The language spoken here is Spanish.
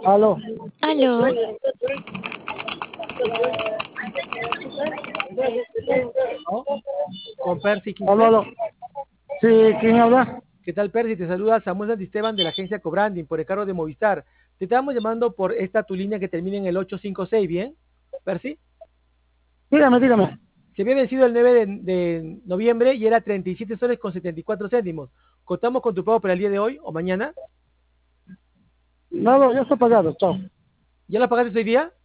Aló. Aló, ¿No? Con Percy Aló, Quispe. aló. Sí, ¿quién habla? ¿Qué tal, Percy? Te saluda Samuel Santisteban de la agencia Cobranding por el cargo de Movistar. Te estamos llamando por esta tu línea que termina en el 856, ¿bien? Percy. Dígame, dígame. Se había vencido el 9 de noviembre y era 37 soles con 74 céntimos. ¿Contamos con tu pago para el día de hoy o mañana? No, no, ya está pagado, chao. ¿Ya lo pagaste hoy día?